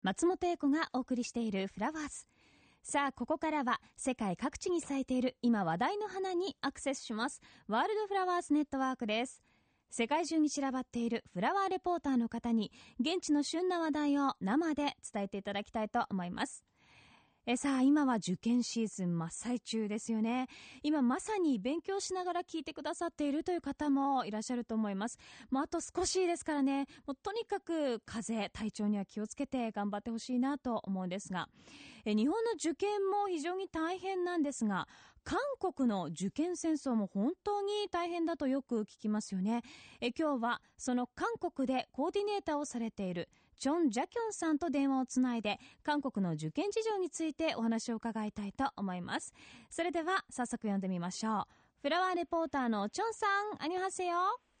松本英子がお送りしているフラワーズ。さあ、ここからは世界各地に咲いている今話題の花にアクセスします。ワールドフラワーズネットワークです。世界中に散らばっているフラワーレポーターの方に現地の旬な話題を生で伝えていただきたいと思います。さあ、今は受験シーズン真っ最中ですよね。今まさに勉強しながら聞いてくださっているという方もいらっしゃると思います。もうあと少しですからね、もうとにかく風邪、体調には気をつけて頑張ってほしいなと思うんですが、日本の受験も非常に大変なんですが、韓国の受験戦争も本当に大変だとよく聞きますよね。今日はその韓国でコーディネーターをされているチョン・ジャキョンさんと電話をつないで韓国の受験事情についてお話を伺いたいと思います。それでは早速読んでみましょう。フラワーレポーターのチョンさん、안녕하세요。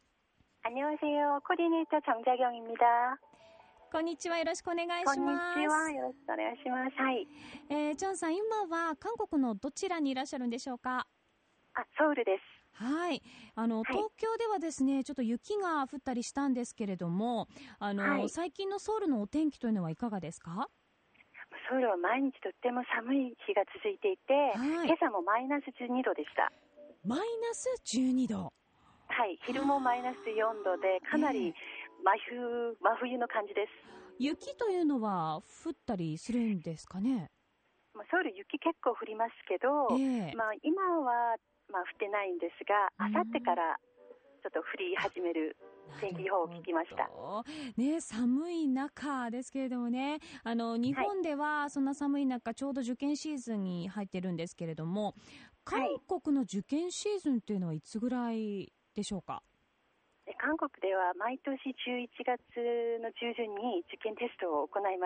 안녕하세요。コーディネーター정자경입니다。 こんにちは、よろしくお願いします。 こんにちは、よろしくお願いします。はい。 チョンさん、今は韓国のどちらにいらっしゃるんでしょうか？ ソウルです。 はい。東京ではですね、ちょっと雪が降ったりしたんですけれども、最近のソウルのお天気というのはいかがですか？ ソウルは毎日とっても寒い日が続いていて、今朝もマイナス12度でした。 マイナス12度。 はい。昼もマイナス4度で、かなり真冬の感じです。 雪というのは降ったりするんですかね？ ソウル雪結構降りますけど、今は降ってないんですが、あさってからちょっと降り始める天気予報を聞きました。 ね、寒い中ですけれどもね、日本ではそんな寒い中、ちょうど受験シーズンに入ってるんですけれども、韓国の受験シーズンっていうのはいつぐらいでしょうか？ 韓国では毎年11月の中旬に受験テストを行います。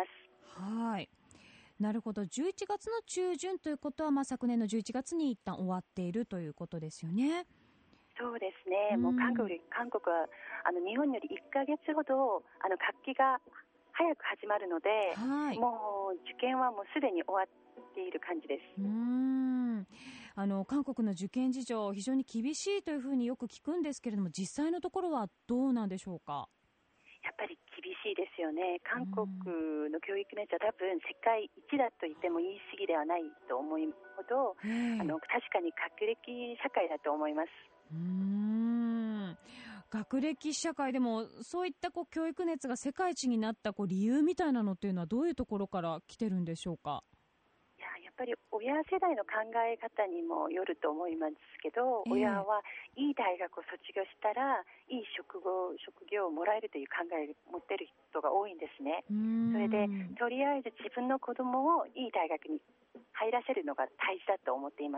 はい。なるほど。11月の中旬ということは、昨年の11月に一旦終わっているということですよね。 そうですね。もう韓国は日本より1ヶ月ほど学期が早く始まるので、もう受験はもうすでに終わっている感じです。 韓国の受験事情非常に厳しいというふうによく聞くんですけれども、実際のところはどうなんでしょうか？ やっぱり厳しいですよね。韓国の教育熱は多分世界一だと言っても言い過ぎではないと思うほど、確かに学歴社会だと思います。 学歴社会でもそういった教育熱が世界一になった理由みたいなのっていうのはどういうところから来てるんでしょうか？ やっぱり親世代の考え方にもよると思いますけど、親はいい大学を卒業したらいい職業をもらえるという考えを持っている人が多いんですね。それでとりあえず自分の子供をいい大学に入らせるのが大事だと思っています。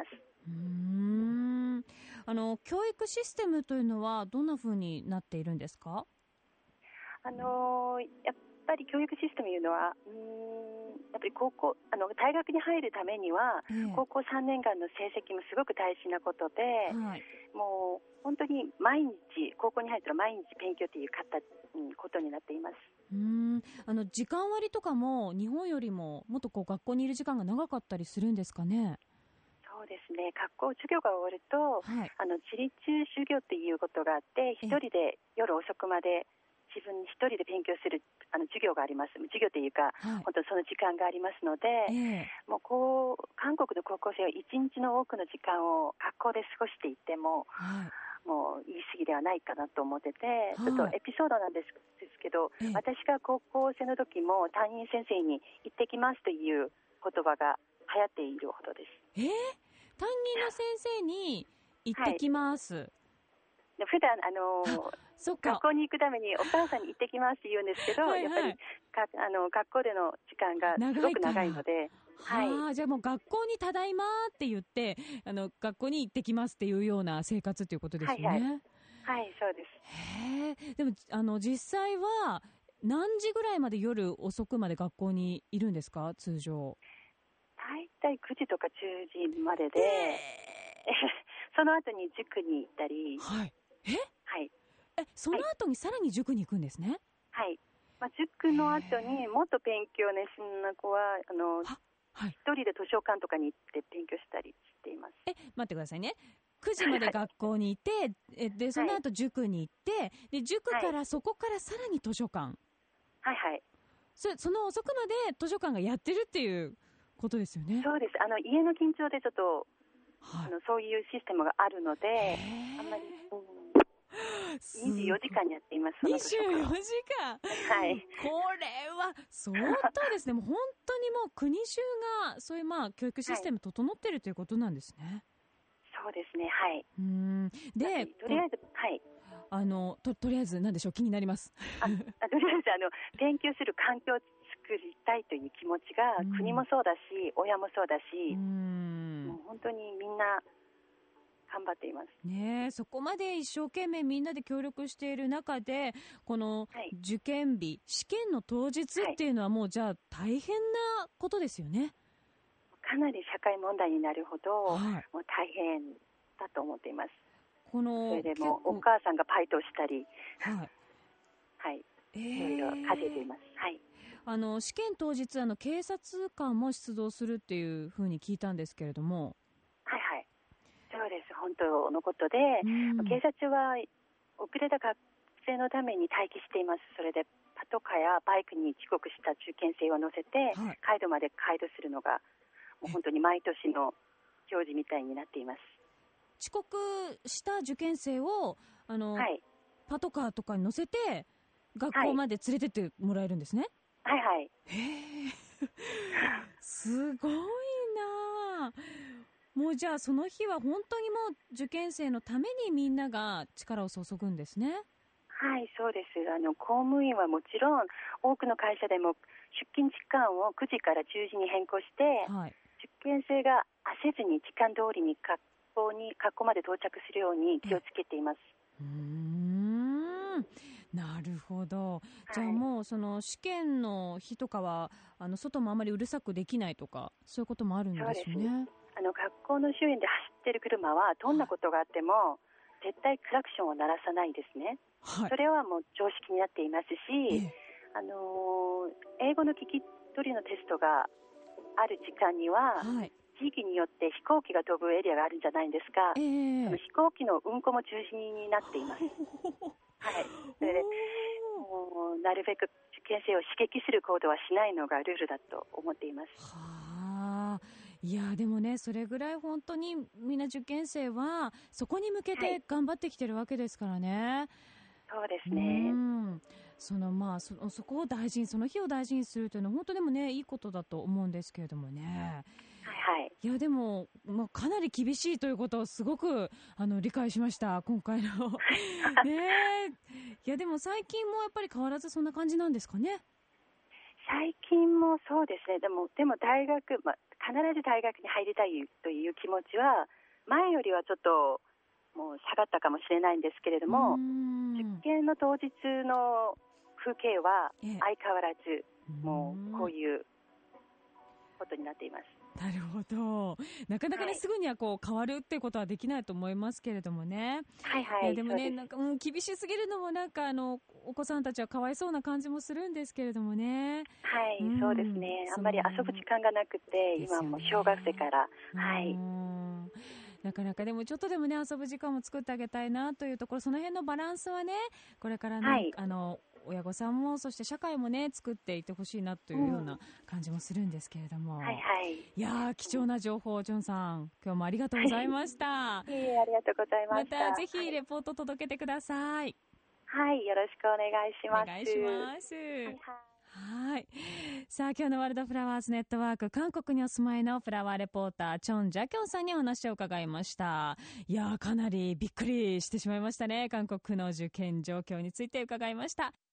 教育システムというのはどんな風になっているんですか？ やっぱり教育システムというのはやっぱり大学に入るためには、高校3年間の成績もすごく大事なことで、もう本当に高校に入ったら毎日勉強ということになっています。 時間割とかも日本よりももっと学校にいる時間が長かったりするんですかね？ そうですね。学校授業が終わると、自立授業ということがあって、一人で夜遅くまで自分一人で勉強する授業があります。授業というか、本当にその時間がありますので、もう韓国の高校生は一日の多くの時間を学校で過ごしていても、もう言い過ぎではないかなと思ってて、ちょっとエピソードなんですけど、私が高校生の時も担任先生に行ってきますという言葉が流行っているほどです。 担任の先生に行ってきます。 普段学校に行くためにお母さんに行ってきますって言うんですけど、やっぱり学校での時間がすごく長いので、 じゃあもう学校にただいまって言って学校に行ってきますっていうような生活ということですよね。 はい、そうです。 でも実際は何時ぐらいまで夜遅くまで学校にいるんですか？通常大体9時とか10時までで、その後に塾に行ったり。 その後にさらに塾に行くんですね。 塾の後にもっと勉強熱心な子は一人で図書館とかに行って勉強したりしています。 待ってくださいね。9時まで学校にいてでその後塾に行って、で塾からそこからさらに図書館。 その遅くまで図書館がやってるっていうことですよね。 そうです。家の近所でちょっと、そういうシステムがあるので、あんまり、24時間やっています。 24時間はい。 これは相当ですね。もう本当にもう国中がそういう教育システム整ってるということなんですね。 そうですね。はい。 で、 とりあえず、はい。 とりあえず何でしょう、気になります。 とりあえず勉強する環境を作りたいという気持ちが、国もそうだし、親もそうだし、もう本当にみんな頑張っています。 ね、そこまで一生懸命みんなで協力している中で、この受験日、試験の当日っていうのはもうじゃあ大変なことですよね。 かなり社会問題になるほど、もう大変だと思っています。それでもお母さんがバイトしたり、いろいろ稼いでいます。はい。 試験当日警察官も出動するっていうふうに聞いたんですけれども。 はいはい。そうです。本当のことで、警察は遅れた学生のために待機しています。それでパトカーやバイクに遅刻した受験生を乗せて、街道までガイドするのがもう本当に毎年の行事みたいになっています。 遅刻した受験生をパトカーとかに乗せて学校まで連れてってもらえるんですね。 はいはい。 すごいな。もうじゃあその日は本当にもう受験生のためにみんなが力を注ぐんですね。 はい、そうです。公務員はもちろん多くの会社でも出勤時間を9時から10時に変更して、受験生が焦ずに時間通りに学校まで到着するように気をつけています。 なるほど。じゃあもうその試験の日とかは外もあまりうるさくできないとかそういうこともあるんでしょうね。そうですね。 学校の周辺で走っている車はどんなことがあっても絶対クラクションを鳴らさないですね。それはもう常識になっていますし、英語の聞き取りのテストがある時間には、地域によって飛行機が飛ぶエリアがあるんじゃないんですか。その飛行機の運行も中止になっています。それでもうなるべく受験生を刺激する行動はしないのがルールだと思っています。 いやでもね、それぐらい本当にみんな受験生はそこに向けて頑張ってきてるわけですからね。 そうですね。 そこを大事に、その日を大事にするというのは本当でもね、いいことだと思うんですけれどもね。いやでも、かなり厳しいということをすごく理解しました今回のね。いやでも最近もやっぱり変わらずそんな感じなんですかね。 最近もそうですね。でも大学、必ず大学に入りたいという気持ちは前よりはちょっともう下がったかもしれないんですけれども、受験の当日の風景は相変わらずもうこういうことになっています。 なるほど。なかなかね、すぐには変わるってことはできないと思いますけれどもね。でもね、厳しすぎるのもお子さんたちはかわいそうな感じもするんですけれどもね。 そうですね。あんまり遊ぶ時間がなくて、今も小学生から。 なかなかでもちょっとでもね、遊ぶ時間も作ってあげたいなというところ、その辺のバランスはね、これからね、親御さんもそして社会もね作っていってほしいなというような感じもするんですけれども、いや貴重な情報、ジョンさん今日もありがとうございました。 ありがとうございました。 またぜひレポート届けてください。 よろしくお願いします。 お願いします。さあ今日のワールドフラワーズネットワーク、韓国にお住まいのフラワーレポーターチョン・ジャキョンさんにお話を伺いました。いやかなりびっくりしてしまいましたね。韓国の受験状況について伺いました。